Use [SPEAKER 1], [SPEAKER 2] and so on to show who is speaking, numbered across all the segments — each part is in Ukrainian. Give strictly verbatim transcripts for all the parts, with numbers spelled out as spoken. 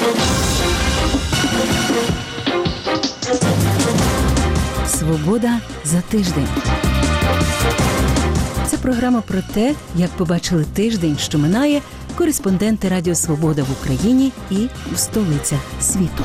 [SPEAKER 1] Свобода за тиждень. Це програма про те, як побачили тиждень, що минає, кореспонденти Радіо Свобода в Україні і в столицях світу.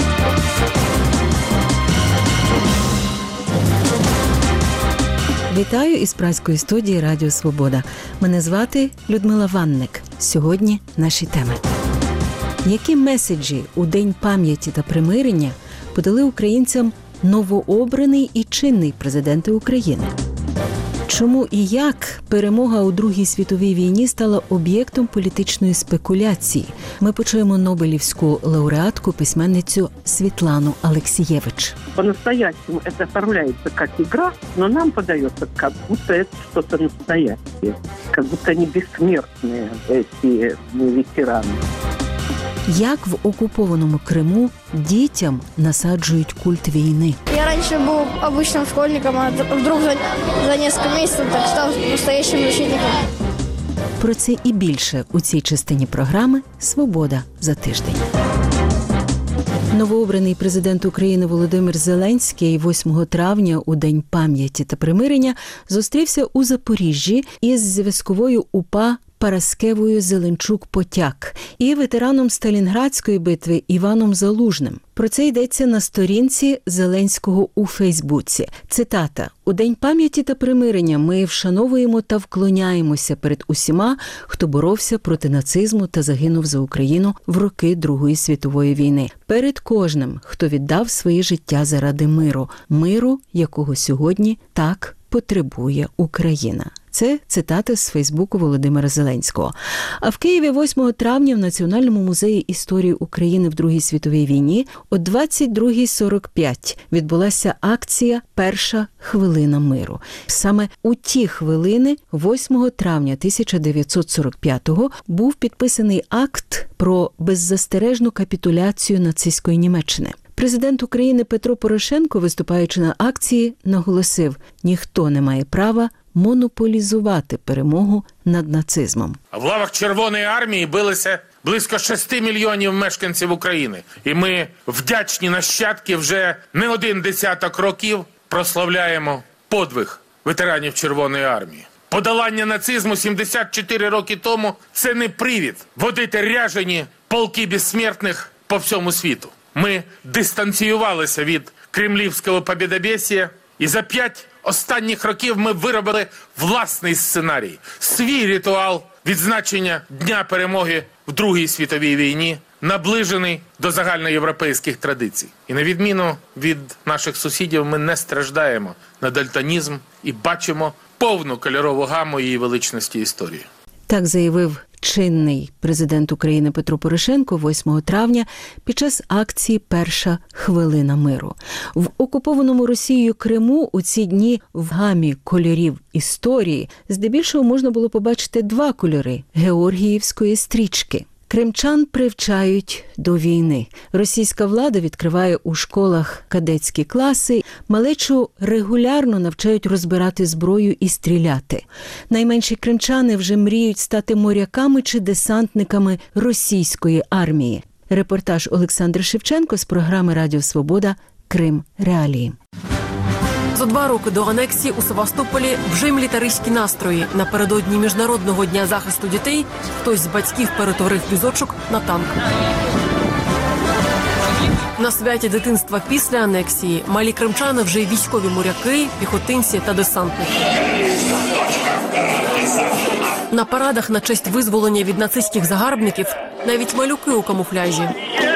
[SPEAKER 1] Вітаю із празької студії Радіо Свобода. Мене звати Людмила Ванник. Сьогодні наші теми. Які меседжі у День пам'яті та примирення подали українцям новообраний і чинний президенти України? Чому і як перемога у Другій світовій війні стала об'єктом політичної спекуляції? Ми почуємо нобелівську лауреатку, письменницю Світлану Алексієвич.
[SPEAKER 2] По-настоящему это оформляется как игра, но нам подается, как будто это что-то настоящее. Как будто они бессмертные, эти ветераны.
[SPEAKER 1] Як в окупованому Криму дітям насаджують культ війни?
[SPEAKER 3] Я раньше был обычным школьником, а вдруг за, за несколько месяцев так стал настоящим защитником.
[SPEAKER 1] Про це і більше у цій частині програми «Свобода за тиждень». Новообраний президент України Володимир Зеленський восьмого травня у День пам'яті та примирення зустрівся у Запоріжжі із зв'язковою УПА Параскевою Зеленчук-Потяк і ветераном Сталінградської битви Іваном Залужним. Про це йдеться на сторінці Зеленського у Фейсбуці. Цитата: «У День пам'яті та примирення ми вшановуємо та вклоняємося перед усіма, хто боровся проти нацизму та загинув за Україну в роки Другої світової війни. Перед кожним, хто віддав своє життя заради миру, миру, якого сьогодні так потребує Україна». Це цитата з Фейсбуку Володимира Зеленського. А в Києві восьмого травня в Національному музеї історії України в Другій світовій війні о двадцять другій сорок п'ять відбулася акція «Перша хвилина миру». Саме у ті хвилини восьмого травня тисяча дев'ятсот сорок п'ятого був підписаний акт про беззастережну капітуляцію нацистської Німеччини. Президент України Петро Порошенко, виступаючи на акції, наголосив: ніхто не має права монополізувати перемогу над нацизмом.
[SPEAKER 4] В лавах Червоної армії билися близько шести мільйонів мешканців України. І ми, вдячні нащадки, вже не один десяток років прославляємо подвиг ветеранів Червоної армії. Подолання нацизму сімдесят чотири роки тому – це не привід водити ряжені полки безсмертних по всьому світу. Ми дистанціювалися від кремлівського побєдобєсія, і за п'ять останніх років ми виробили власний сценарій, свій ритуал відзначення Дня перемоги в Другій світовій війні, наближений до загальноєвропейських традицій. І на відміну від наших сусідів ми не страждаємо на дальтонізм і бачимо повну кольорову гаму її величності історії.
[SPEAKER 1] Так заявив чинний президент України Петро Порошенко восьмого травня під час акції «Перша хвилина миру». В окупованому Росією Криму у ці дні в гамі кольорів історії здебільшого можна було побачити два кольори – георгіївської стрічки. Кримчан привчають до війни. Російська влада відкриває у школах кадетські класи. Малечу регулярно навчають розбирати зброю і стріляти. Найменші кримчани вже мріють стати моряками чи десантниками російської армії. Репортаж Олександр Шевченко з програми Радіо Свобода «Крим. Реалії».
[SPEAKER 5] За два роки до анексії у Севастополі вже мілітаристські настрої. Напередодні Міжнародного дня захисту дітей хтось з батьків перетворив візочок на танк. На святі дитинства після анексії малі кримчани вже й військові моряки, піхотинці та десантники. На парадах на честь визволення від нацистських загарбників навіть малюки у камуфляжі.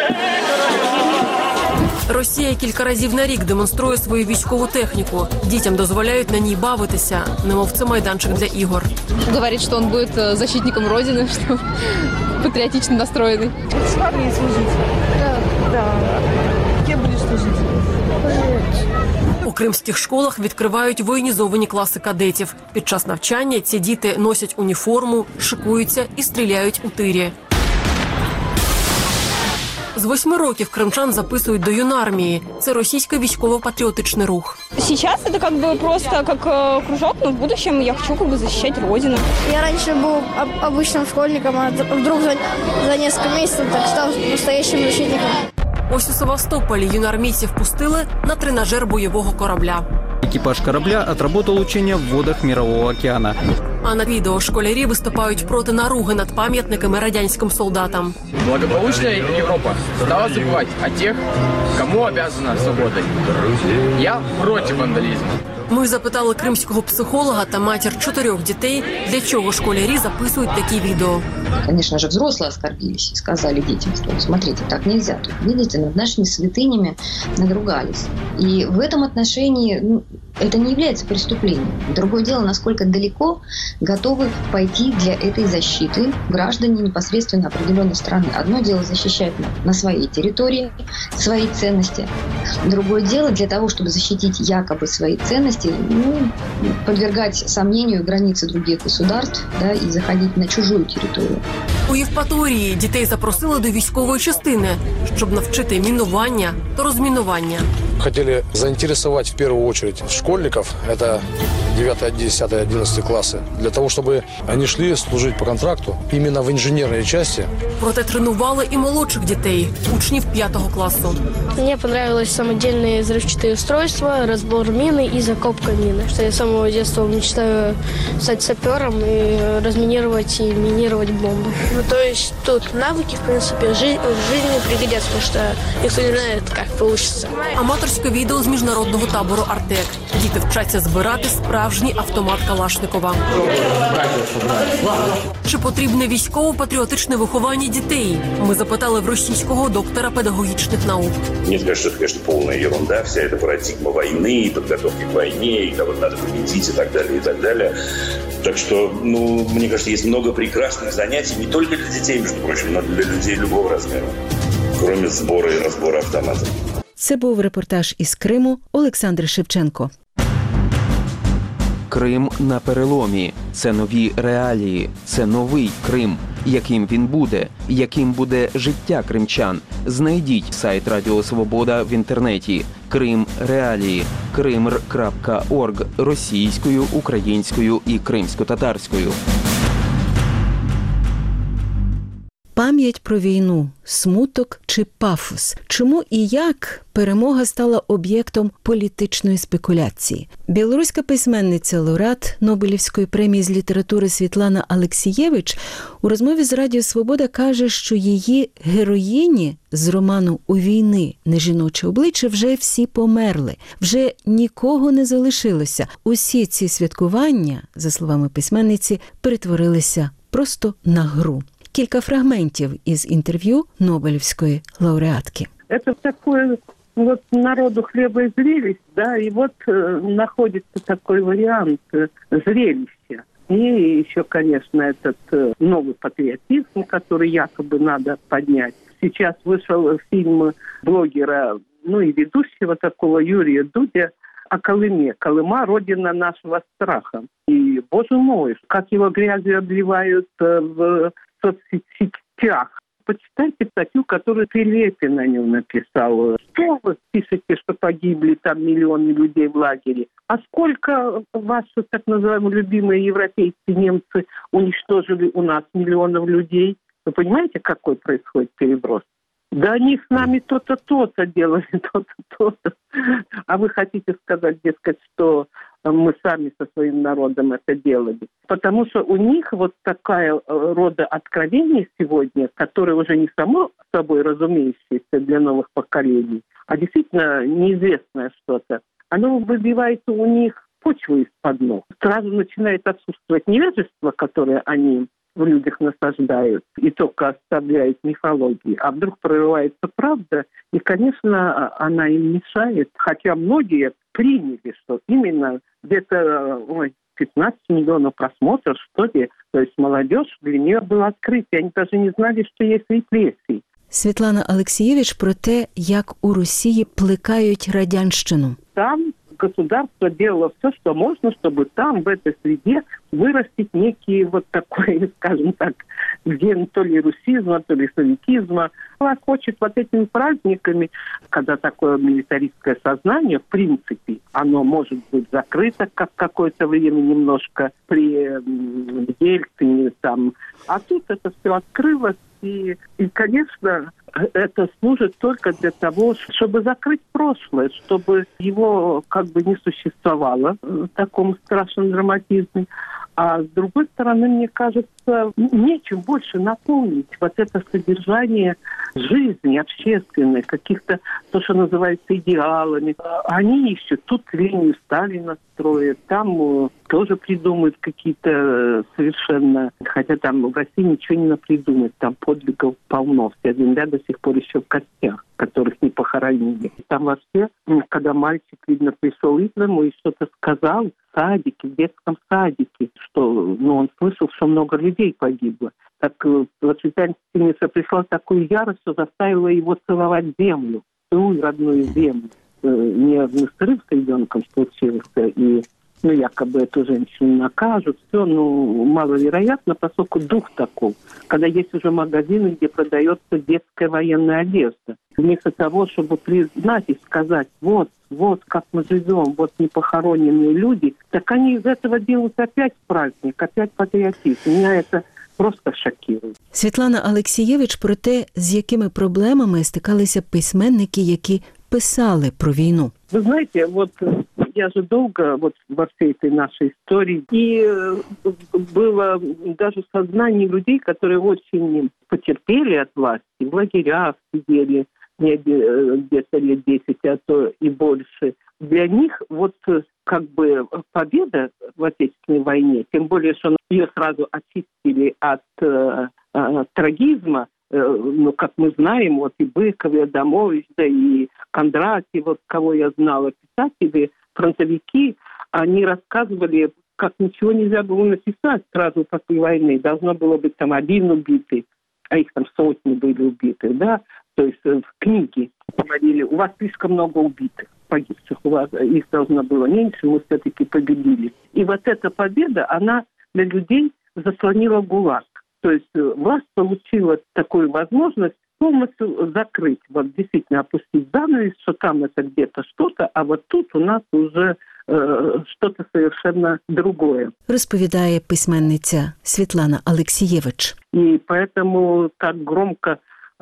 [SPEAKER 5] Росія кілька разів на рік демонструє свою військову техніку. Дітям дозволяють на ній бавитися, немов це майданчик для ігор.
[SPEAKER 6] Говорить, що він буде захисником Родини, що патріотично настроєний.
[SPEAKER 2] С армией служить? Да. Да. Кем будешь служить?
[SPEAKER 5] У кримських школах відкривають воєнізовані класи кадетів. Під час навчання ці діти носять уніформу, шикуються і стріляють у тирі. З восьми років кримчан записують до юнармії. Це російський військово-патріотичний рух.
[SPEAKER 7] Сейчас это как бы просто как э, кружок, но в будущем я хочу как бы защищать Родину.
[SPEAKER 3] Я раньше был об- обычным школьником, а вдруг за, за несколько месяцев так стал настоящим защитником.
[SPEAKER 5] Ось у Севастополі юнармійців пустили на тренажер бойового корабля.
[SPEAKER 8] Экипаж корабля отработал учения в водах Мирового океана.
[SPEAKER 5] А на відео школярі виступають проти наруги над пам'ятниками радянським солдатам.
[SPEAKER 9] Благополучная Европа стала забывать о тех, кому обязана свободой. Я против вандализма.
[SPEAKER 5] Ми запитали кримського психолога та матір чотирьох дітей, для чого школярі записують такі відео.
[SPEAKER 10] Конечно же, взрослые оскорбились и сказали детям, что смотрите, так нельзя. Тут, видите, над нашими святынями надругались. И в этом отношении ну, это не является преступлением. Другое дело, насколько далеко готовы пойти для этой защиты граждане непосредственно определенной страны. Одно дело защищать на, на своей территории свои ценности. Другое дело, для того, чтобы защитить якобы свои ценности, ну, подвергать сомнению границы других государств, да, и заходить на чужую территорию.
[SPEAKER 5] У Євпаторії дітей запросили до військової частини, щоб навчити мінування та розмінування.
[SPEAKER 11] Хотели заинтересовать в первую очередь школьников, это девятый, десятый, одиннадцатый классы, для того, чтобы они шли служить по контракту именно в инженерной части.
[SPEAKER 5] Проте тренували і молодших дітей, учнів п'ятого класу.
[SPEAKER 3] Мне понравилось самодельные взрывчатые устройства, разбор мины и закопка мины. Что я с самого детства мечтаю стать сапером и разминировать и минировать бомбы.
[SPEAKER 7] Ну, то есть тут навыки, в принципе, жи- в жизни пригодятся, потому что никто не знает, как получится.
[SPEAKER 5] Аматорське відео з міжнародного табору «Артек». Діти вчаться збирати справжній автомат Калашникова. Чи потрібне військово-патріотичне виховання дітей? Ми запитали в російського доктора педагогічних наук.
[SPEAKER 12] Мне кажется, это, конечно, полная ерунда, вся эта парадигма войны, и подготовки к войне, и кого надо победить, и так далее, и так далее. Так что, ну, мне кажется, есть много прекрасных занятий, не только для детей, между прочим, но для людей любого размера, кроме сбора и разбора автоматов.
[SPEAKER 1] Це був репортаж із Криму Олександр Шевченко.
[SPEAKER 13] Крим на переломі. Це нові реалії. Це новий Крим. Яким він буде? Яким буде життя кримчан? Знайдіть сайт Радіо Свобода в інтернеті. Крим реалії. кримр крапка орг російською, українською і кримсько-татарською.
[SPEAKER 1] Пам'ять про війну, смуток чи пафос? Чому і як перемога стала об'єктом політичної спекуляції? Білоруська письменниця, лауреат Нобелівської премії з літератури Світлана Алексієвич у розмові з Радіо Свобода каже, що її героїні з роману «У війни не жіноче обличчя» вже всі померли, вже нікого не залишилося. Усі ці святкування, за словами письменниці, перетворилися просто на гру. Кілька фрагментів із інтерв'ю Нобелівської лауреатки.
[SPEAKER 2] Это такое вот народу хлеба и зрелищ, да, и вот э, находится такой вариант э, зрелища. И еще, конечно, этот э, новый патриотизм, который якобы надо поднять. Сейчас вышел фильм блогера, ну и ведущего такого Юрия Дудя о Колыме. Колыма – родина нашего страха. И, боже мой, как его грязью обливают э, в соцсетях. Почитайте статью, которую Прилепин на нем написал. Что вы пишете, что погибли там миллионы людей в лагере? А сколько ваши так называемые любимые европейцы, немцы уничтожили у нас миллионов людей? Вы понимаете, какой происходит переброс? Да они с нами то-то, то-то делали, то-то, то-то. А вы хотите сказать, дескать, что мы сами со своим народом это делали? Потому что у них вот такая рода откровение сегодня, которое уже не само собой разумеющееся для новых поколений, а действительно неизвестное что-то, оно выбивается у них почву из-под ног. Сразу начинает отсутствовать невежество, которое они в людях насаждают и только оставляют мифологии, а вдруг прорывается правда, и, конечно, она им мешает. Хотя многие приняли, что именно где-то ой, пятнадцать миллионов просмотров, что ли, то есть молодежь, для нее было открытие, они даже не знали, что есть репрессии.
[SPEAKER 1] Світлана Алексієвич про те, як у Росії плекають радянщину.
[SPEAKER 2] Там государство делало все, что можно, чтобы там, в этой среде, вырастить некий вот такой, скажем так, ген то ли русизма, то ли советизма. Она хочет вот этими праздниками, когда такое милитаристское сознание, в принципе, оно может быть закрыто как какое-то время немножко при Ельцине там. А тут это все открылось. И, и, конечно, это служит только для того, чтобы закрыть прошлое, чтобы его как бы не существовало в таком страшном драматизме. А с другой стороны, мне кажется, нечем больше наполнить вот это содержание жизни общественной, каких-то, то, что называется, идеалами. Они ищут, тут линию Сталина строят, там тоже придумают какие-то совершенно... Хотя там в России ничего не напридумать, там подвигов полно. Вся земля до сих пор еще в костях, которых не похоронили. Там вообще, когда мальчик, видно, пришел из дому и что-то сказал, в садике, в детском садике, что, ну, он слышал, что много людей погибло. Так воспитательница пришла в такую ярость, что заставила его целовать землю, целуй родную землю. Нервный срыв с ребенком случился, и ну, якобы эту женщину накажут, все, ну, маловероятно, поскольку дух таков, когда есть уже магазины, где продается детская военная одежда. Вместо того, чтобы признать и сказать, вот, вот как мы живем, вот непохороненные люди, так они из этого делают опять праздник, опять патриотизм. Меня это просто шокирує.
[SPEAKER 1] Світлана Алексієвич про те, з якими проблемами стикалися письменники, які писали про війну.
[SPEAKER 2] Вы знаете, вот я же долго вот во всей этой нашей истории, и было даже сознание людей, которые очень потерпели от власти, в лагерях сидели где-то лет десять, а то и больше. Для них вот как бы победа в Отечественной войне, тем более, что ее сразу очистили от э, э, трагизма, ну, как мы знаем, вот и Быков, и Адамович, да и Кондратьев, вот кого я знала, писатели, фронтовики, они рассказывали, как ничего нельзя было написать сразу после войны. Должно было быть там один убитый, а их там сотни были убиты, да. То есть в книге говорили, у вас слишком много убитых, погибших, у вас их должно было меньше, мы все-таки победили. И вот эта победа, она для людей заслонила ГУЛАГ. То есть власть получила такую возможность полностью закрыть, вот действительно опустить занавес, что там это где-то что-то, а вот тут у нас уже э, что-то совершенно другое.
[SPEAKER 1] Розповідає письменниця Світлана Алексієвич.
[SPEAKER 2] И поэтому так громко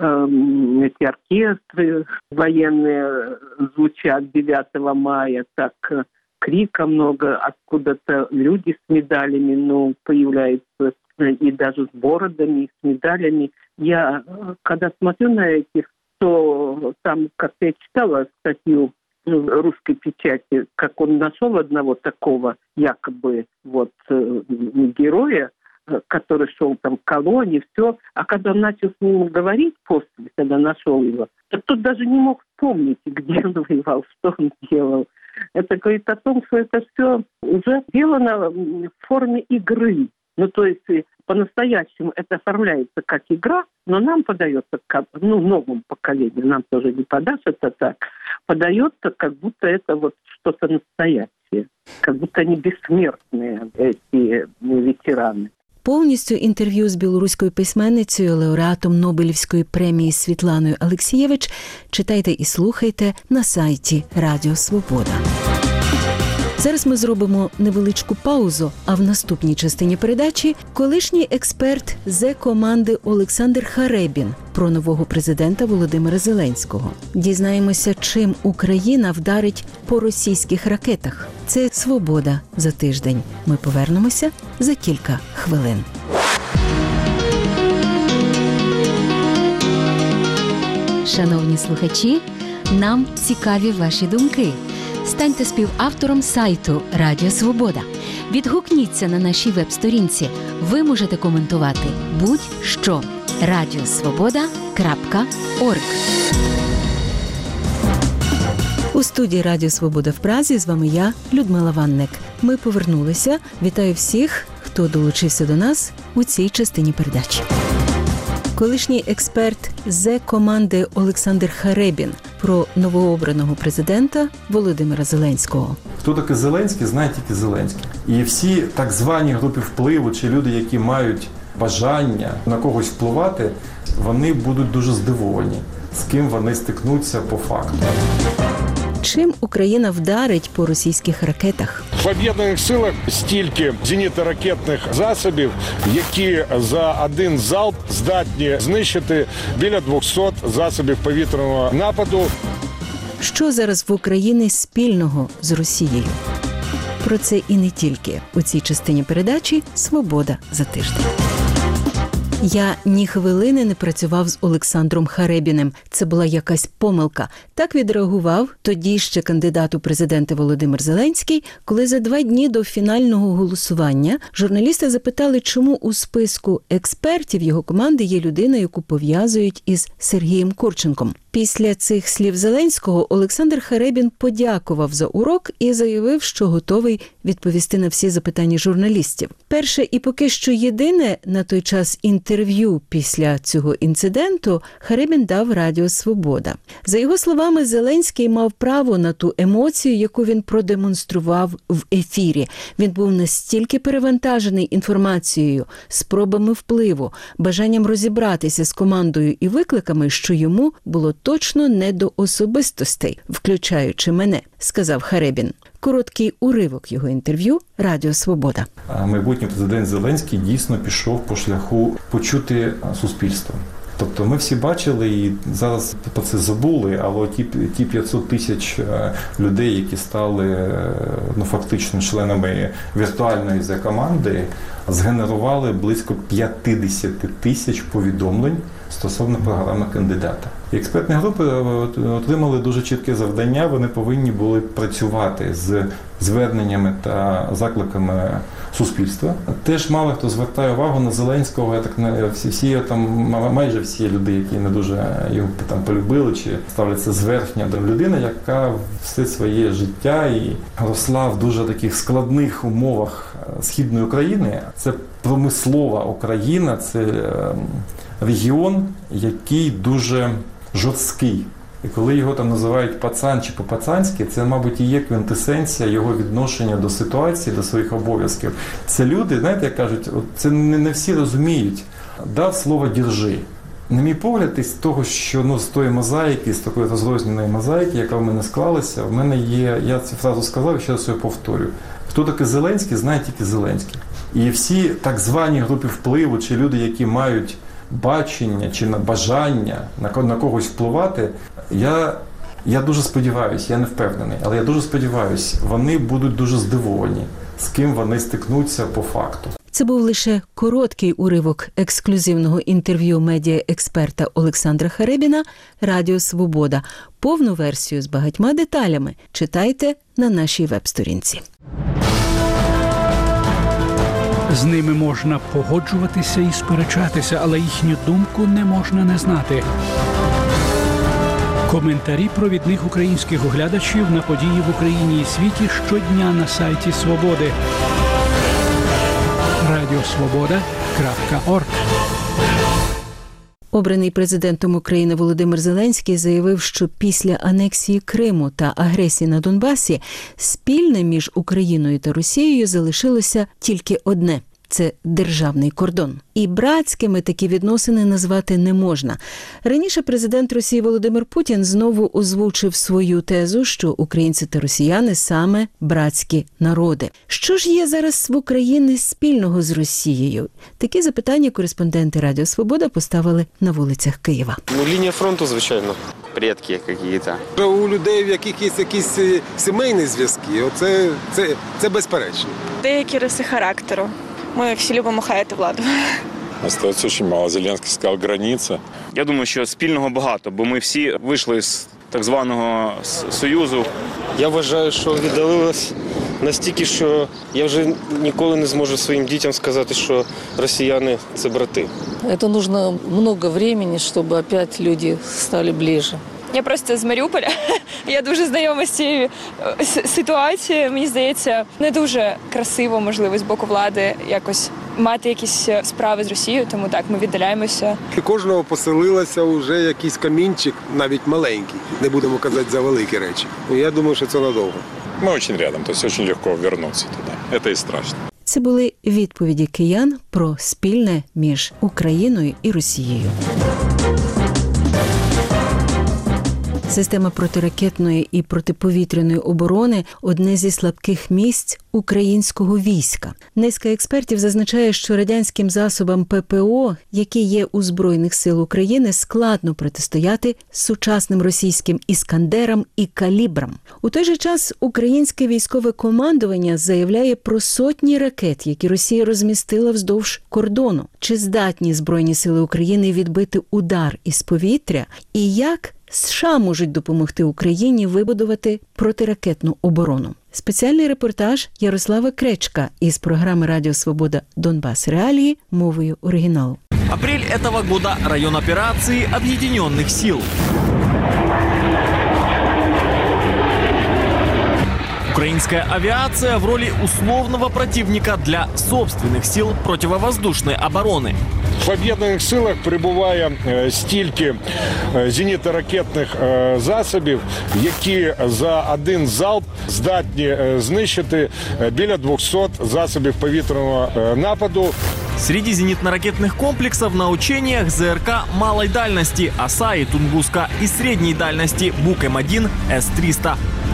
[SPEAKER 2] э, эти оркестры военные звучат девятого мая, так э, крика много, откуда-то люди с медалями, ну, появляются, и даже с бородами, и с медалями. Я, когда смотрю на этих, то там, как я читала статью в русской печати, как он нашел одного такого якобы вот героя, который шел там в колонии, все. А когда он начал с ним говорить после, когда нашел его, то тот даже не мог вспомнить, где он воевал, что он делал. Это говорит о том, что это все уже сделано в форме игры. Ну, то есть по-настоящему это оформляется как игра, но нам подается, как, ну, новому поколению, нам тоже не подашь это так, подается, как будто это вот что-то настоящее, как будто они бессмертные, эти ветераны.
[SPEAKER 1] Повністю інтерв'ю з білоруською письменницею, лауреатом Нобелівської премії Світланою Алексієвич читайте і слухайте на сайті Радіо Свобода. Зараз ми зробимо невеличку паузу, а в наступній частині передачі колишній експерт Зе-команди Олександр Харебін про нового президента Володимира Зеленського. Дізнаємося, чим Україна вдарить по російських ракетах. Це «Свобода» за тиждень. Ми повернемося за кілька хвилин.
[SPEAKER 14] Шановні слухачі, нам цікаві ваші думки. Станьте співавтором сайту Радіо Свобода. Відгукніться на нашій веб-сторінці. Ви можете коментувати будь-що. радіосвобода крапка орг.
[SPEAKER 1] У студії Радіо Свобода в Празі з вами я, Людмила Ванник. Ми повернулися. Вітаю всіх, хто долучився до нас у цій частині передачі. Колишній експерт Зе-команди Олександр Харебін про новообраного президента Володимира Зеленського.
[SPEAKER 15] Хто такий Зеленський, знає тільки Зеленський. І всі так звані групи впливу, чи люди, які мають бажання на когось впливати, вони будуть дуже здивовані, з ким вони стикнуться по факту.
[SPEAKER 1] Чим Україна вдарить по російських ракетах?
[SPEAKER 16] В об'єднаних силах стільки зенітно-ракетних засобів, які за один залп здатні знищити біля двохсот засобів повітряного нападу.
[SPEAKER 1] Що зараз в Україні спільного з Росією? Про це і не тільки у цій частині передачі «Свобода за тиждень». Я ні хвилини не працював з Олександром Харебіним. Це була якась помилка. Так відреагував тоді ще кандидат у президенти Володимир Зеленський, коли за два дні до фінального голосування журналісти запитали, чому у списку експертів його команди є людина, яку пов'язують із Сергієм Курченком. Після цих слів Зеленського Олександр Харебін подякував за урок і заявив, що готовий відповісти на всі запитання журналістів. Перше і поки що єдине на той час інтерв'ю після цього інциденту Харебін дав Радіо Свобода. За його словами, Зеленський мав право на ту емоцію, яку він продемонстрував в ефірі. Він був настільки перевантажений інформацією, спробами впливу, бажанням розібратися з командою і викликами, що йому було точно не до особистостей, включаючи мене, сказав Харебін. Короткий уривок його інтерв'ю «Радіо Свобода».
[SPEAKER 15] Майбутній президент Зеленський дійсно пішов по шляху почути суспільство. Тобто ми всі бачили і зараз про це забули, але ті, ті п'ятсот тисяч людей, які стали ну, фактично членами віртуальної Зе-команди, згенерували близько п'ятдесят тисяч повідомлень стосовно програми кандидата. І експертні групи отримали дуже чітке завдання, вони повинні були працювати з зверненнями та закликами суспільства. Теж мало хто звертає увагу на Зеленського, я так не всі, всі там майже всі люди, які не дуже його там полюбили чи ставляться зверхня до людини, яка все своє життя і росла в дуже таких складних умовах Східної України. Це промислова Україна, це регіон, який дуже жорсткий. І коли його там називають пацан чи по-пацанськи, це, мабуть, і є квінтесенція його відношення до ситуації, до своїх обов'язків. Це люди, знаєте, як кажуть, це не, не всі розуміють. Дав слово «держи». На мій погляд, із того, що ну, з тої мозаїки, з такої розрозненої мозаїки, яка в мене склалася, в мене є, я цю фразу сказав і ще раз її повторю. Хто такий Зеленський, знає тільки Зеленський. І всі так звані групи впливу, чи люди, які мають бачення чи на бажання на, на когось впливати, я, я дуже сподіваюся, я не впевнений, але я дуже сподіваюся, вони будуть дуже здивовані, з ким вони стикнуться по факту.
[SPEAKER 1] Це був лише короткий уривок ексклюзивного інтерв'ю медіаексперта Олександра Харебіна «Радіо Свобода». Повну версію з багатьма деталями читайте на нашій веб-сторінці.
[SPEAKER 17] З ними можна погоджуватися і сперечатися, але їхню думку не можна не знати. Коментарі провідних українських оглядачів на події в Україні і світі щодня на сайті Свободи. радіо свобода крапка орг.
[SPEAKER 1] Обраний президентом України Володимир Зеленський заявив, що після анексії Криму та агресії на Донбасі спільне між Україною та Росією залишилося тільки одне – це державний кордон. І братськими такі відносини назвати не можна. Раніше президент Росії Володимир Путін знову озвучив свою тезу, що українці та росіяни саме братські народи. Що ж є зараз в Україні спільного з Росією? Такі запитання кореспонденти Радіо Свобода поставили на вулицях Києва.
[SPEAKER 18] Ну, лінія фронту, звичайно. Предки якісь.
[SPEAKER 19] У людей, в яких є якісь сімейні зв'язки, оце, це, це безперечно.
[SPEAKER 20] Деякі риси характеру. Ми всі любимо хаяти владу.
[SPEAKER 21] Остається дуже мало. Зеленський сказав границя.
[SPEAKER 18] Я думаю, що спільного багато, бо ми всі вийшли з так званого Союзу.
[SPEAKER 22] Я вважаю, що віддалилось настільки, що я вже ніколи не зможу своїм дітям сказати, що росіяни – це брати.
[SPEAKER 23] Це потрібно багато часу, щоб опять люди стали ближче.
[SPEAKER 20] Я просто з Маріуполя. Я дуже знайома з цією ситуацією. Мені здається, не дуже красиво, можливо, з боку влади якось мати якісь справи з Росією, тому так, ми віддаляємося.
[SPEAKER 19] У кожного поселилося вже якийсь камінчик, навіть маленький, не будемо казати за великі речі. Я думаю, що це надовго.
[SPEAKER 21] Мы очень рядом, то есть очень легко вернуться туда. Это и страшно.
[SPEAKER 1] Це були відповіді киян про спільне між Україною і Росією. Система протиракетної і протиповітряної оборони – одне зі слабких місць українського війська. Низка експертів зазначає, що радянським засобам ППО, які є у Збройних сил України, складно протистояти сучасним російським «Іскандерам» і «Калібрам». У той же час українське військове командування заявляє про сотні ракет, які Росія розмістила вздовж кордону. Чи здатні Збройні сили України відбити удар із повітря? І як США можуть допомогти Україні вибудувати протиракетну оборону? Спеціальний репортаж Ярослава Кречка із програми «Радіо Свобода. Донбас. Реалії» мовою оригіналу.
[SPEAKER 4] Апрель этого года. Район операции Объединенных сил. Украинская авиация в роли условного противника для собственных сил противовоздушной обороны.
[SPEAKER 16] В об'єднаних силах перебуває стільки зенітно-ракетних засобів, які за один залп здатні знищити біля двохсот засобів повітряного нападу.
[SPEAKER 4] Среди зенитно-ракетных комплексов на учениях ЗРК малой дальности «Оса» и «Тунгуска» и средней дальности «Бук М один» С триста.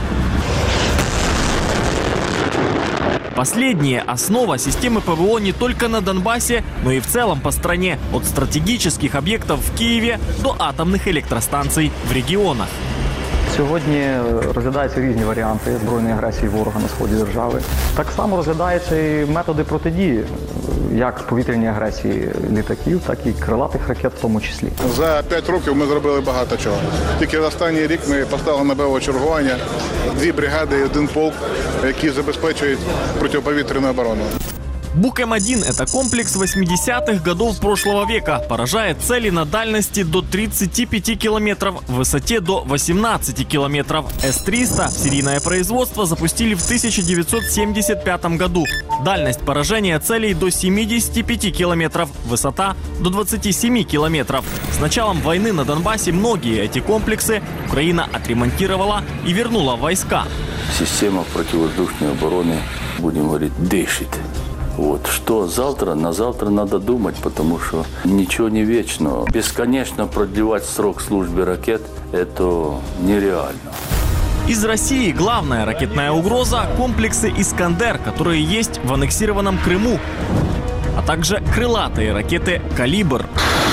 [SPEAKER 4] Последние – основа системы ПВО не только на Донбассе, но и в целом по стране, от стратегических объектов в Киеве до атомных электростанций в регионах.
[SPEAKER 6] Сьогодні розглядаються різні варіанти збройної агресії ворога на сході держави. Так само розглядаються і методи протидії, як повітряній агресії літаків, так і крилатих ракет в тому числі.
[SPEAKER 8] За п'ять років ми зробили багато чого. Тільки в останній рік ми поставили на бойове чергування дві бригади і один полк, які забезпечують протиповітряну оборону.
[SPEAKER 4] Бук М один – это комплекс восьмидесятых годов прошлого века. Поражает цели на дальности до тридцати пяти километров, в высоте до восемнадцати километров. С триста в серийное производство запустили в тысяча девятьсот семьдесят пятом году. Дальность поражения целей до семидесяти пяти километров, высота до двадцати семи километров. С началом войны на Донбассе многие эти комплексы Украина отремонтировала и вернула в войска.
[SPEAKER 24] Система противовоздушной обороны, будем говорить, дышит. Вот. Что завтра? На завтра надо думать, потому что ничего не вечно. Бесконечно продлевать срок службы ракет – это нереально.
[SPEAKER 4] Из России главная ракетная угроза – комплексы «Искандер», которые есть в аннексированном Крыму, а также крылатые ракеты «Калибр».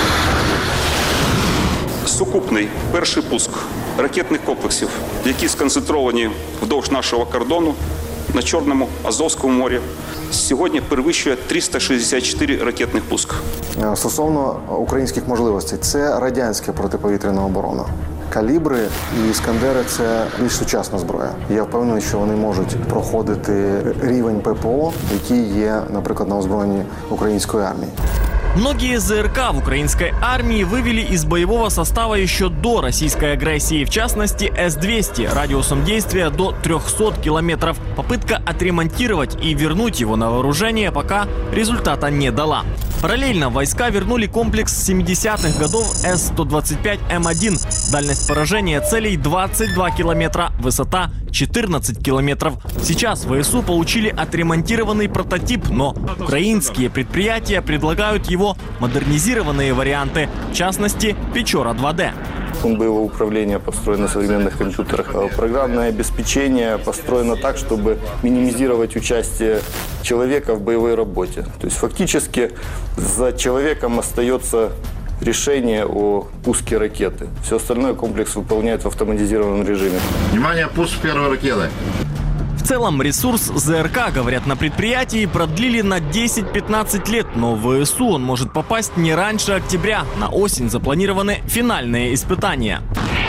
[SPEAKER 25] Сукупний перший пуск ракетних комплексів, які сконцентровані вдовж нашого кордону на Чорному, Азовському морі, сьогодні перевищує триста шістдесят чотири ракетних пуски.
[SPEAKER 26] Стосовно українських можливостей, це радянська протиповітряна оборона. Калібри і «Іскандери» – це більш сучасна зброя. Я впевнений, що вони можуть проходити рівень ППО, який є, наприклад, на озброєнні української армії.
[SPEAKER 4] Многие ЗРК в украинской армии вывели из боевого состава еще до российской агрессии, в частности С двести, радиусом действия до трехсот километров. Попытка отремонтировать и вернуть его на вооружение пока результата не дала. Параллельно войска вернули комплекс семидесятых годов С сто двадцать пять М один. Дальность поражения целей двадцать два километра, высота четырнадцать километров. Сейчас ВСУ получили отремонтированный прототип, но украинские предприятия предлагают его модернизированные варианты, в частности Печора два Д.
[SPEAKER 27] Пункт боевого управления построен на современных компьютерах. Программное обеспечение построено так, чтобы минимизировать участие человека в боевой работе. То есть фактически за человеком остается решение о пуске ракеты. Все остальное комплекс выполняет в автоматизированном режиме.
[SPEAKER 28] Внимание, пуск первой ракеты.
[SPEAKER 4] В целом ресурс ЗРК, говорят на предприятии, продлили на десять-пятнадцать лет, но в ВСУ он может попасть не раньше октября. На осень запланированы финальные испытания.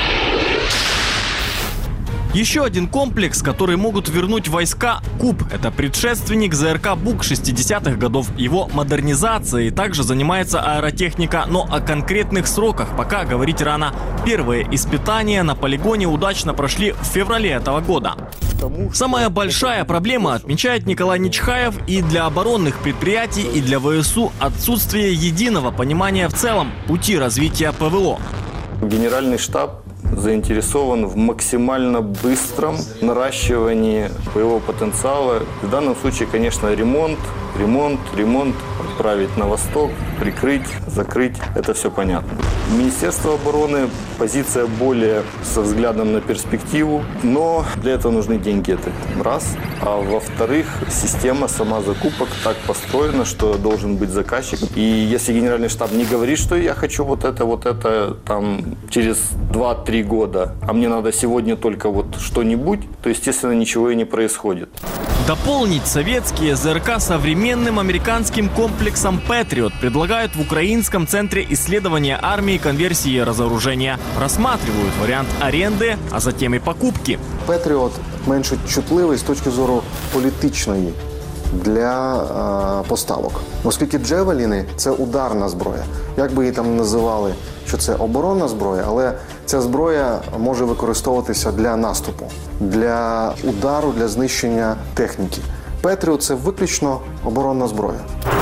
[SPEAKER 4] Еще один комплекс, который могут вернуть войска – Куб. Это предшественник ЗРК «Бук» шестидесятых годов. Его модернизацией также занимается аэротехника, но о конкретных сроках пока говорить рано. Первые испытания на полигоне удачно прошли в феврале этого года. Самая большая проблема, отмечает Николай Нечхаев, и для оборонных предприятий, и для ВСУ отсутствие единого понимания в целом пути развития ПВО.
[SPEAKER 27] Генеральный штаб заинтересован в максимально быстром наращивании боевого потенциала. В данном случае, конечно, ремонт, ремонт, ремонт, отправить на восток, прикрыть, закрыть. Это все понятно. Министерство обороны позиция более со взглядом на перспективу, но для этого нужны деньги, это раз. А во-вторых, система сама закупок так построена, что должен быть заказчик. И если генеральный штаб не говорит, что я хочу вот это, вот это там через два-три года, а мне надо сегодня только вот что-нибудь, то, естественно, ничего и не происходит.
[SPEAKER 4] Дополнить советские ЗРК современным американским комплексом «Патриот» предлагают в Украинском центре исследования армии, конверсии и разоружения. Рассматривают вариант аренды, а затем и покупки.
[SPEAKER 26] «Патріот» менш чутливий з точки зору політичної для е, поставок. Оскільки «Джевеліни» – це ударна зброя. Як би її там називали, що це оборонна зброя, але ця зброя може використовуватися для наступу, для удару, для знищення техніки. «Патріот» – це виключно оборонна зброя.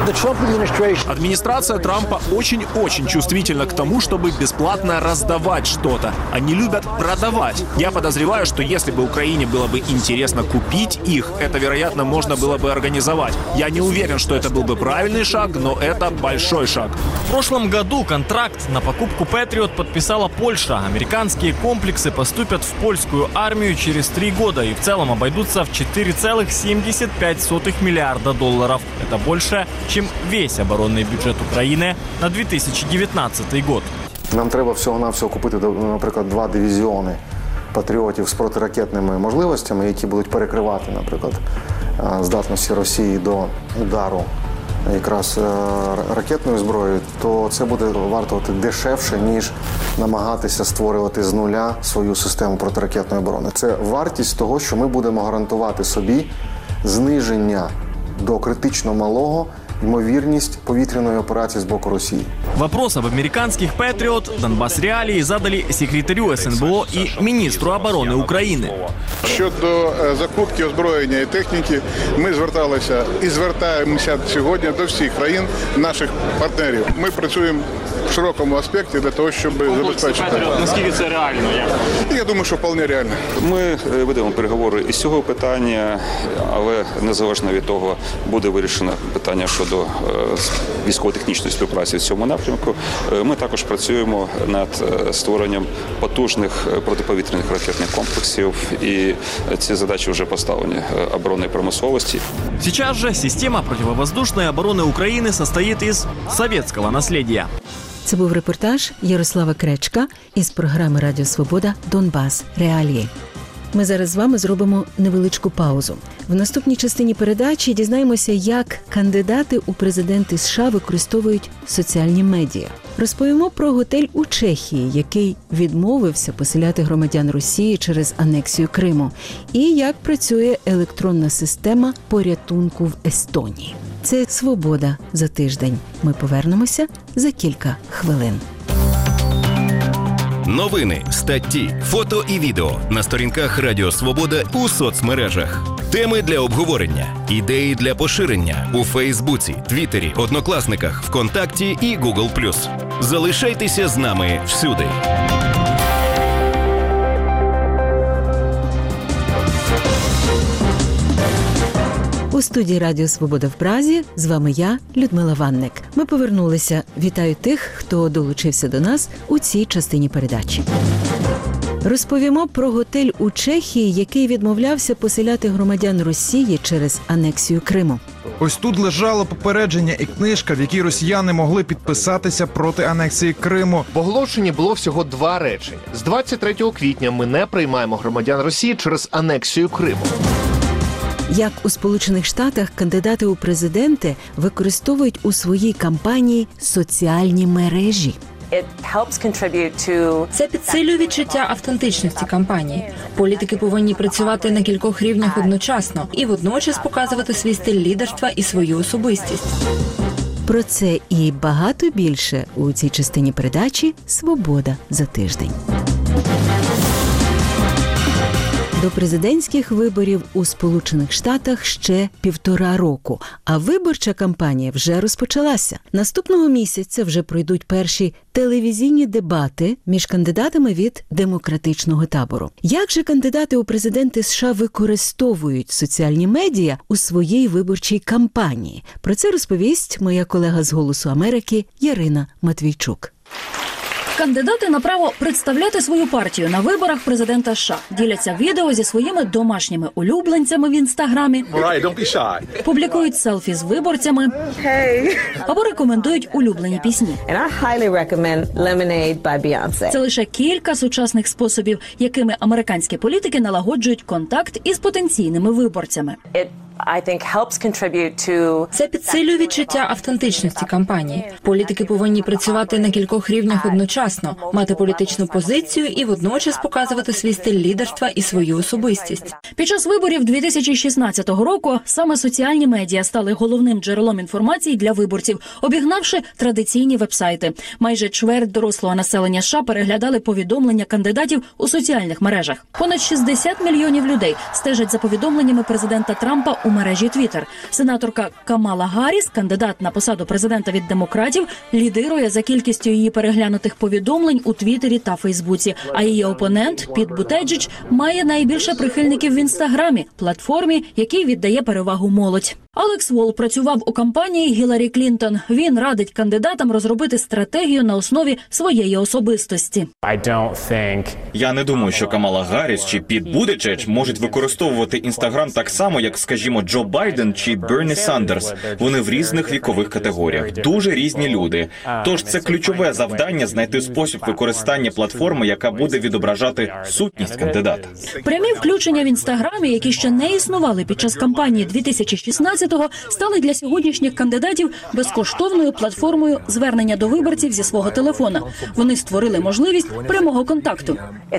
[SPEAKER 3] Администрация Трампа очень-очень чувствительна к тому, чтобы бесплатно раздавать что-то. Они любят продавать. Я подозреваю, что если бы Украине было бы интересно купить их, это, вероятно, можно было бы организовать. Я не уверен, что это был бы правильный шаг, но это большой шаг.
[SPEAKER 4] В прошлом году контракт на покупку «Патриот» подписала Польша. Американские комплексы поступят в польскую армию через три года и в целом обойдутся в четыре целых семьдесят пять сотых миллиарда долларов. Это больше, чем весь оборонный бюджет України на дві тисячі дев'ятнадцятий год.
[SPEAKER 26] Нам треба всього-навсього купити, наприклад, два дивізіони «Патріотів» з протиракетними можливостями, які будуть перекривати, наприклад, здатності Росії до удару якраз ракетною зброєю, то це буде вартувати дешевше, ніж намагатися створювати з нуля свою систему протиракетної оборони. Це вартість того, що ми будемо гарантувати собі зниження до критично малого ймовірність повітряної операції з боку Росії.
[SPEAKER 4] Вопрос об американских «Патриот» Донбасс Реалии задали секретарю СНБО и министру обороны України.
[SPEAKER 8] Щодо закупки озброєння і техніки, ми зверталися і звертаємося сьогодні до всіх країн, наших партнерів. Ми працюємо в широкому аспекті для того, щоб забезпечити.
[SPEAKER 18] Наскільки це реально?
[SPEAKER 8] Я думаю, що вполне реально.
[SPEAKER 25] Ми ведемо переговори із цього питання, але незалежно від того, буде вирішено питання щодо військово-технічної співпраці в цьому напрямку. Ми також працюємо над створенням потужних протиповітряних ракетних комплексів, і ці задачі вже поставлені оборонної промисловості.
[SPEAKER 4] Сейчас же система противовоздушной обороны Украины состоит из советского наследия.
[SPEAKER 1] Це був репортаж Ярослава Кречка із програми «Радіо Свобода. Донбас. Реалії». Ми зараз з вами зробимо невеличку паузу. В наступній частині передачі дізнаємося, як кандидати у президенти США використовують соціальні медіа. Розповімо про готель у Чехії, який відмовився поселяти громадян Росії через анексію Криму, і як працює електронна система порятунку в Естонії. Це «Свобода за тиждень». Ми повернемося за кілька хвилин.
[SPEAKER 5] Новини, статті, фото і відео на сторінках Радіо Свобода у соцмережах. Теми для обговорення, ідеї для поширення у Фейсбуці, Твіттері, Однокласниках, ВКонтакті і Гугл плюс. Залишайтеся з нами всюди.
[SPEAKER 1] У студії Радіо Свобода в Празі з вами я, Людмила Ванник. Ми повернулися. Вітаю тих, хто долучився до нас у цій частині передачі. Розповімо про готель у Чехії, який відмовлявся поселяти громадян Росії через анексію Криму.
[SPEAKER 7] Ось тут лежало попередження і книжка, в якій росіяни могли підписатися проти анексії Криму.
[SPEAKER 9] В оголошенні було всього два речення. З двадцять третього квітня ми не приймаємо громадян Росії через анексію Криму.
[SPEAKER 1] Як у Сполучених Штатах кандидати у президенти використовують у своїй кампанії соціальні мережі.
[SPEAKER 10] Це підсилює відчуття автентичності кампанії. Політики повинні працювати на кількох рівнях одночасно і водночас показувати свій стиль лідерства і свою особистість.
[SPEAKER 1] Про це і багато більше у цій частині передачі «Свобода за тиждень». До президентських виборів у Сполучених Штатах ще півтора року, а виборча кампанія вже розпочалася. Наступного місяця вже пройдуть перші телевізійні дебати між кандидатами від демократичного табору. Як же кандидати у президенти США використовують соціальні медіа у своїй виборчій кампанії? Про це розповість моя колега з «Голосу Америки» Ярина Матвійчук.
[SPEAKER 2] Кандидати на право представляти свою партію на виборах президента США діляться відео зі своїми домашніми улюбленцями в інстаграмі, публікують селфі з виборцями або рекомендують улюблені пісні. Це лише кілька сучасних способів, якими американські політики налагоджують контакт із потенційними виборцями.
[SPEAKER 10] Це підсилює відчуття автентичності кампанії. Політики повинні працювати на кількох рівнях одночасно, мати політичну позицію і водночас показувати свій стиль лідерства і свою особистість.
[SPEAKER 2] Під час виборів дві тисячі шістнадцятого року саме соціальні медіа стали головним джерелом інформації для виборців, обігнавши традиційні вебсайти. Майже чверть дорослого населення США переглядали повідомлення кандидатів у соціальних мережах. Понад шістдесят мільйонів людей стежать за повідомленнями президента Трампа у мережі Twitter. Сенаторка Камала Гарріс, кандидат на посаду президента від демократів, лідирує за кількістю її переглянутих повідомлень у Твіттері та Фейсбуці. А її опонент Піт Бутеджедж має найбільше прихильників в Інстаграмі, платформі, якій віддає перевагу молодь. Алекс Волл працював у кампанії Гіларі Клінтон. Він радить кандидатам розробити стратегію на основі своєї особистості.
[SPEAKER 11] Я не думаю, що Камала Гарріс чи Піт Бутиджедж можуть використовувати Інстаграм так само, як, скажімо, Джо Байден чи Берні Сандерс. Вони в різних вікових категоріях, дуже різні люди. Тож це ключове завдання – знайти спосіб використання платформи, яка буде відображати сутність кандидата.
[SPEAKER 2] Прямі включення в Інстаграмі, які ще не існували під час кампанії дві тисячі шістнадцятого, стали для сьогоднішніх кандидатів безкоштовною платформою звернення до виборців зі свого телефона. Вони створили можливість прямого контакту.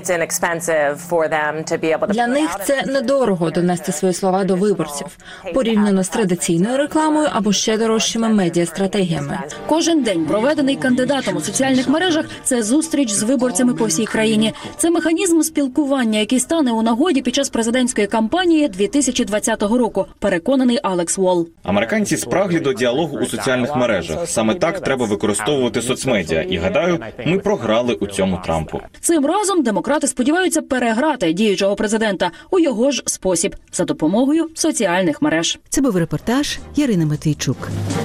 [SPEAKER 10] Для них це недорого донести свої слова до виборців, порівняно з традиційною рекламою або ще дорожчими медіастратегіями.
[SPEAKER 2] Кожен день, проведений кандидатом у соціальних мережах, це зустріч з виборцями по всій країні. Це механізм спілкування, який стане у нагоді під час президентської кампанії дві тисячі двадцятого року, переконаний Алекс Волл.
[SPEAKER 11] Американці спраглі до діалогу у соціальних мережах. Саме так треба використовувати соцмедіа. І, гадаю, ми програли у цьому Трампу.
[SPEAKER 2] Цим разом демократи сподіваються переграти діючого президента у його ж спосіб – за допомогою соціальних мереж.
[SPEAKER 1] Це був репортаж Ярини Матвійчук.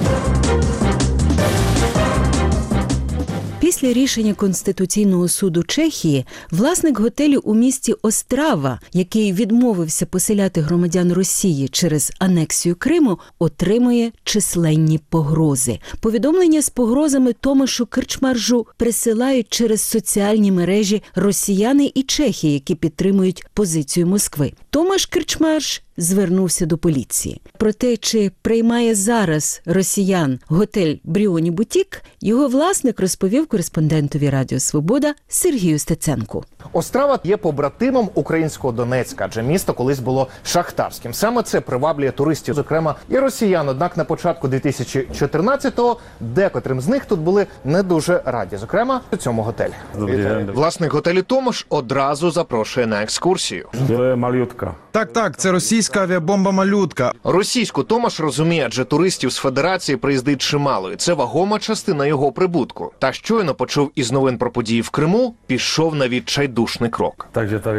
[SPEAKER 1] Після рішення Конституційного суду Чехії власник готелю у місті Острава, який відмовився поселяти громадян Росії через анексію Криму, отримує численні погрози. Повідомлення з погрозами Томашу Крчмаржу присилають через соціальні мережі росіяни і чехи, які підтримують позицію Москви. Томаш Крчмарж звернувся до поліції. Про те, чи приймає зараз росіян готель Бріоні Бутік, його власник розповів кореспондентові Радіо Свобода Сергію Стеценку.
[SPEAKER 9] Острава є побратимом українського Донецька, адже місто колись було шахтарським. Саме це приваблює туристів, зокрема і росіян. Однак на початку дві тисячі чотирнадцятого декотрим з них тут були не дуже раді, зокрема у цьому готелі. Власник готелю Томаш одразу запрошує на екскурсію.
[SPEAKER 16] Малютка.
[SPEAKER 7] Так, так, це російська авіабомба «Малютка».
[SPEAKER 9] Російську Томаш розуміє, адже туристів з Федерації приїздить чимало, і це вагома частина його прибутку. Та щойно почув із новин про події в Криму, пішов на відчайдушний крок.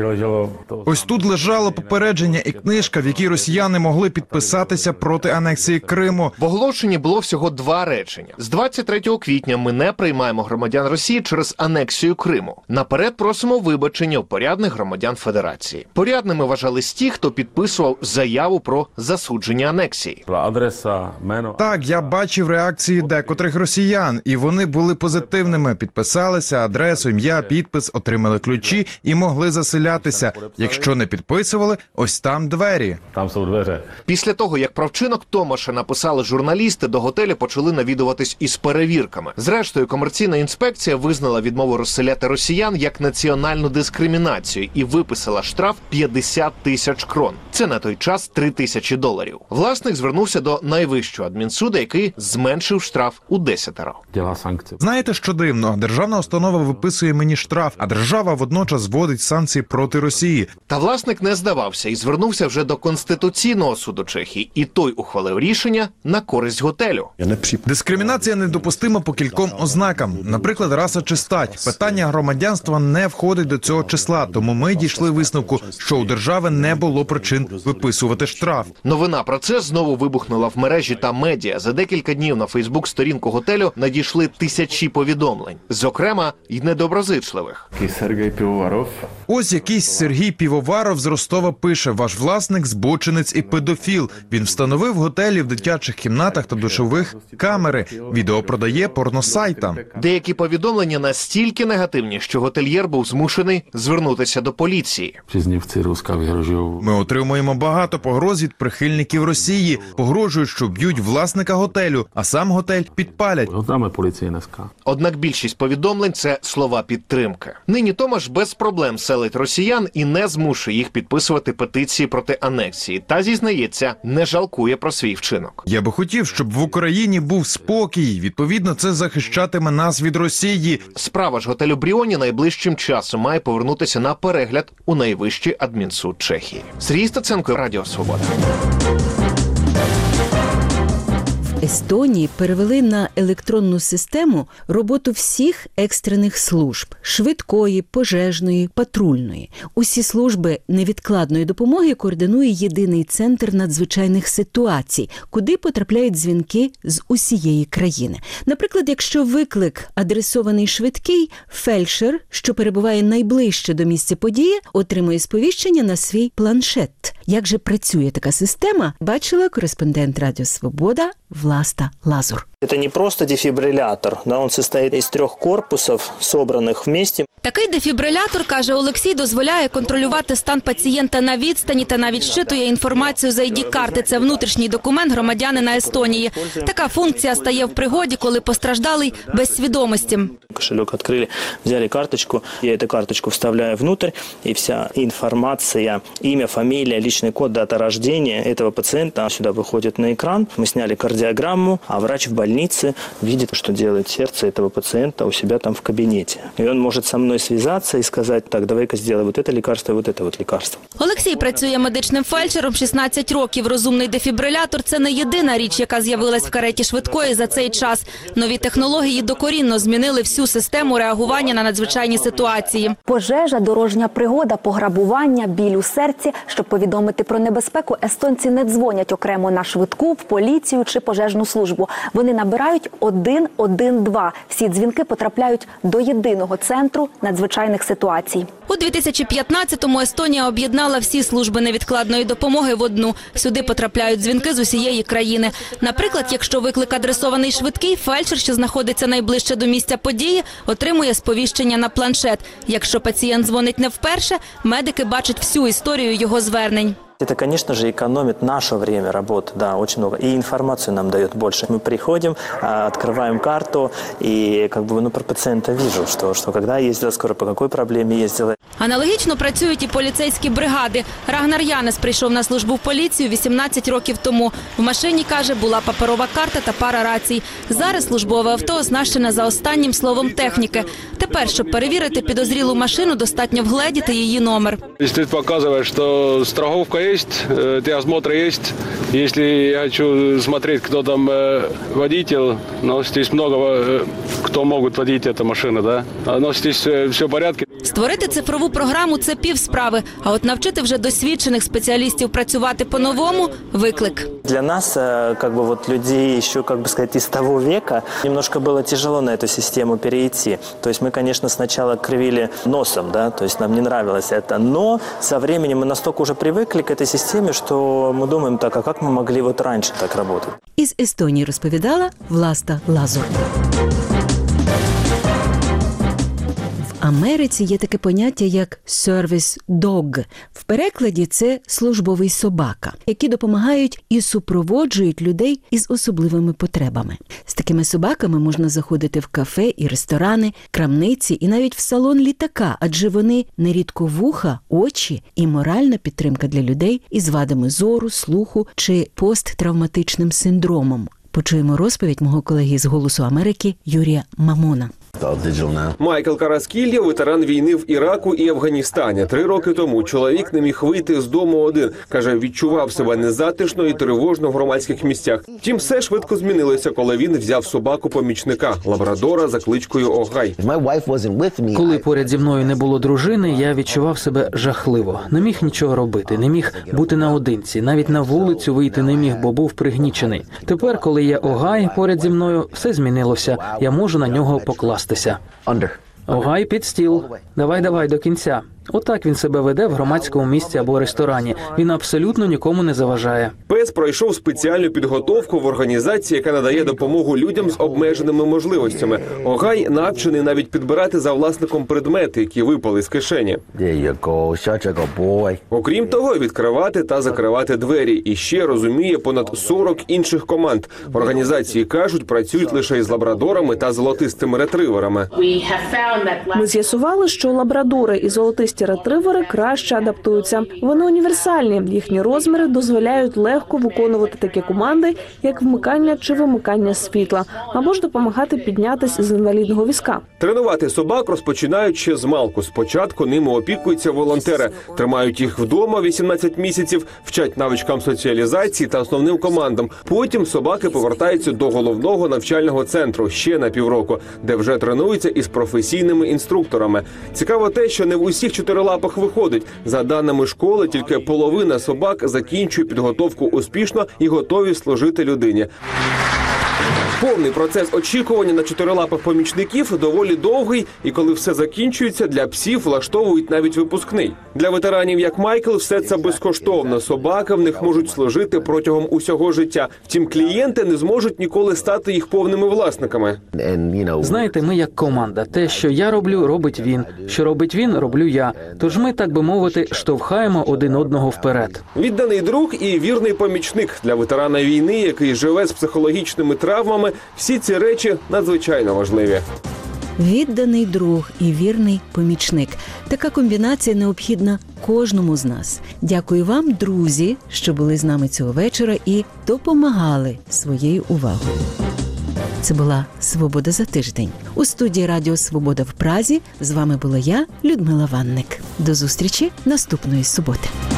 [SPEAKER 7] Ось тут лежало попередження і книжка, в якій росіяни могли підписатися проти анексії Криму.
[SPEAKER 9] В оголошенні було всього два речення. З двадцять третього квітня ми не приймаємо громадян Росії через анексію Криму. Наперед просимо вибачення у порядних громадян Федерації. Порядними вважались ті, хто підписував заяву про засудження анексії.
[SPEAKER 7] Так, я бачив реакції декотрих росіян, і вони були позитивними. Підписалися, адресу, ім'я, підпис, отримали ключі і могли заселятися. Якщо не підписували, ось там двері.
[SPEAKER 16] Там są двері.
[SPEAKER 9] Після того, як про вчинок Томаша написали журналісти, до готелю почали навідуватись із перевірками. Зрештою, комерційна інспекція визнала відмову розселяти росіян як національну дискримінацію і виписала штраф п'ятдесят тисяч крон. Це на той час три тисячі доларів. Власник звернувся до найвищого адмінсуду, який зменшив штраф у десятеро.
[SPEAKER 7] Знаєте, що дивно? Державна установа виписує мені штраф, а держава в водночас вводить санкції проти Росії.
[SPEAKER 9] Та власник не здавався і звернувся вже до Конституційного суду Чехії. І той ухвалив рішення на користь готелю.
[SPEAKER 7] Дискримінація недопустима по кільком ознакам. Наприклад, раса чи стать. Питання громадянства не входить до цього числа, тому ми дійшли висновку, що у держави не було причин виписувати штраф.
[SPEAKER 9] Новина про це знову вибухнула в мережі та медіа. За декілька днів на Фейсбук-сторінку готелю надійшли тисячі повідомлень, зокрема й недоброзичливих.
[SPEAKER 7] Сергій Півоваров. Ось якийсь Сергій Півоваров з Ростова пише: ваш власник збочинець і педофіл. Він встановив в готелі в дитячих кімнатах та душових камери. Відео продає порносайтам.
[SPEAKER 9] Деякі повідомлення настільки негативні, що готельєр був змушений звернутися до поліції.
[SPEAKER 7] Ми отримуємо багато погроз від прихильників Росії. Погрожують, що б'ють власника готелю, а сам готель підпалять.
[SPEAKER 9] Однак більшість повідомлень – це слова підтримки. Нині Томаш без проблем селить росіян і не змушує їх підписувати петиції проти анексії. Та, зізнається, не жалкує про свій вчинок.
[SPEAKER 7] Я би хотів, щоб в Україні був спокій. Відповідно, це захищатиме нас від Росії.
[SPEAKER 9] Справа ж готелю Бріоні найближчим часом має повернутися на перегляд у найвищий адмінсуд Чехії. Сергій Стеценко, Радіо Свобода.
[SPEAKER 1] В Естонії перевели на електронну систему роботу всіх екстрених служб – швидкої, пожежної, патрульної. Усі служби невідкладної допомоги координує єдиний центр надзвичайних ситуацій, куди потрапляють дзвінки з усієї країни. Наприклад, якщо виклик адресований швидкий, фельдшер, що перебуває найближче до місця події, отримує сповіщення на свій планшет. Як же працює така система, бачила кореспондент Радіо Свобода Власта Лазур.
[SPEAKER 12] Это не просто дефибриллятор, да, он состоит из трех корпусов, собранных вместе.
[SPEAKER 13] Такий дефібрилятор, каже Олексій, дозволяє контролювати стан пацієнта на відстані та навіть щитує інформацію з ай ді-карти. Це внутрішній документ громадянина Естонії. Така функція стає в пригоді, коли постраждалий без свідомості.
[SPEAKER 12] Кошелек открыли, взяли карточку, я эту карточку вставляю внутрь, и вся информация, имя, фамилия, личный код, дата рождения этого пациента сюда выходит на экран. Мы сняли кардиограмму, а врач в больнице видит, что делает сердце этого пациента у себя там в кабинете. И он может со мной связаться и сказать: так, давай-ка сделай вот это лекарство и вот это вот лекарство.
[SPEAKER 13] Олексій працює медичним фельдшером шістнадцять років. Розумний дефібрилятор – це не єдина річ, яка з'явилась в кареті швидкої за цей час. Нові технології докорінно змінили всю систему реагування на надзвичайні ситуації.
[SPEAKER 14] Пожежа, дорожня пригода, пограбування, біль у серці. Щоб повідомити про небезпеку, естонці не дзвонять окремо на швидку, в поліцію чи пожежну службу. Вони набирають один один два. Всі дзвінки потрапляють до єдиного центру надзвичайних ситуацій.
[SPEAKER 13] У дві тисячі п'ятнадцятому Естонія об'єднала всі служби невідкладної допомоги в одну. Сюди потрапляють дзвінки з усієї країни. Наприклад, якщо виклик адресований швидкий, фельдшер, що знаходиться найближче до місця події, отримує сповіщення на планшет. Якщо пацієнт дзвонить не вперше, медики бачать всю історію його звернень.
[SPEAKER 12] Это, конечно же, экономит наше время работы, да, очень много. И информацию нам дает больше. Мы приходим, открываем карту, и как бы, ну, про пациента вижу, что, что когда ездила скоро, по какой проблеме ездила.
[SPEAKER 13] Аналогічно працюють і поліцейські бригади. Рагнар Янес прийшов на службу в поліцію вісімнадцять років тому. В машині, каже, була паперова карта та пара рацій. Зараз службове авто оснащене за останнім словом техніки. Тепер, щоб перевірити підозрілу машину, достатньо вгледіти її номер.
[SPEAKER 15] Якщо показує, що страховка є, техосмотр есть. Если я хочу смотреть, кто там водитель, но здесь много кто могут водить эту машину, да? Но здесь все в порядке.
[SPEAKER 13] Створити цифрову програму – це півсправи, а от навчити вже досвідчених спеціалістів працювати по-новому – виклик.
[SPEAKER 12] Для нас, как бы вот людей еще, как бы сказать, из того века, немножко было тяжело на эту систему перейти. То есть мы, конечно, сначала кривили носом, да, то есть нам не нравилось это, но со временем мы настолько уже привыкли к этой системе, что мы думаем, так, а как мы могли вот раньше так работать?
[SPEAKER 1] Із Естонії розповідала Власта Лазур. В Америці є таке поняття, як «service dog». В перекладі це службовий собака, які допомагають і супроводжують людей із особливими потребами. З такими собаками можна заходити в кафе і ресторани, крамниці і навіть в салон літака, адже вони нерідко вуха, очі і моральна підтримка для людей із вадами зору, слуху чи посттравматичним синдромом. Почуємо розповідь мого колеги з «Голосу Америки» Юрія Мамона.
[SPEAKER 6] Майкл Караскілья – ветеран війни в Іраку і Афганістані. Три роки тому чоловік не міг вийти з дому один. Каже, відчував себе незатишно і тривожно в громадських місцях. Втім, все швидко змінилося, коли він взяв собаку-помічника – лабрадора за кличкою Огай.
[SPEAKER 17] Коли поряд зі мною не було дружини, я відчував себе жахливо. Не міг нічого робити, не міг бути наодинці, навіть на вулицю вийти не міг, бо був пригнічений. Тепер, коли є Огай поряд зі мною, все змінилося. Я можу на нього покластися. Огай, під стіл. Давай, давай, до кінця. Отак він себе веде в громадському місці або ресторані. Він абсолютно нікому не заважає.
[SPEAKER 6] Пес пройшов спеціальну підготовку в організації, яка надає допомогу людям з обмеженими можливостями. Огай навчений навіть підбирати за власником предмети, які випали з кишені. Окрім того, відкривати та закривати двері. І ще розуміє понад сорок інших команд. В організації кажуть, працюють лише із лабрадорами та золотистими ретриверами.
[SPEAKER 19] Ми з'ясували, що лабрадори і золотисті ретривери краще адаптуються. Вони універсальні. Їхні розміри дозволяють легко виконувати такі команди, як вмикання чи вимикання світла, або ж допомагати піднятися з інвалідного візка.
[SPEAKER 6] Тренувати собак розпочинають ще з малку. Спочатку ними опікуються волонтери. Тримають їх вдома вісімнадцять місяців, вчать навичкам соціалізації та основним командам. Потім собаки повертаються до головного навчального центру ще на півроку, де вже тренуються із професійними інструкторами. Цікаво те, що не в усіх чотирилапах виходить. За даними школи, тільки половина собак закінчує підготовку успішно і готові служити людині. Повний процес очікування на чотирилапих помічників доволі довгий, і коли все закінчується, для псів влаштовують навіть випускний. Для ветеранів, як Майкл, все це безкоштовно. Собаки в них можуть служити протягом усього життя. Втім, клієнти не зможуть ніколи стати їх повними власниками.
[SPEAKER 17] Знаєте, ми як команда. Те, що я роблю, робить він. Що робить він, роблю я. Тож ми, так би мовити, штовхаємо один одного вперед.
[SPEAKER 6] Відданий друг і вірний помічник. Для ветерана війни, який живе з психологічними травмами, всі ці речі надзвичайно важливі.
[SPEAKER 1] Відданий друг і вірний помічник. Така комбінація необхідна кожному з нас. Дякую вам, друзі, що були з нами цього вечора і допомагали своєю увагою. Це була «Свобода за тиждень». У студії Радіо Свобода в Празі з вами була я, Людмила Ванник. До зустрічі наступної суботи.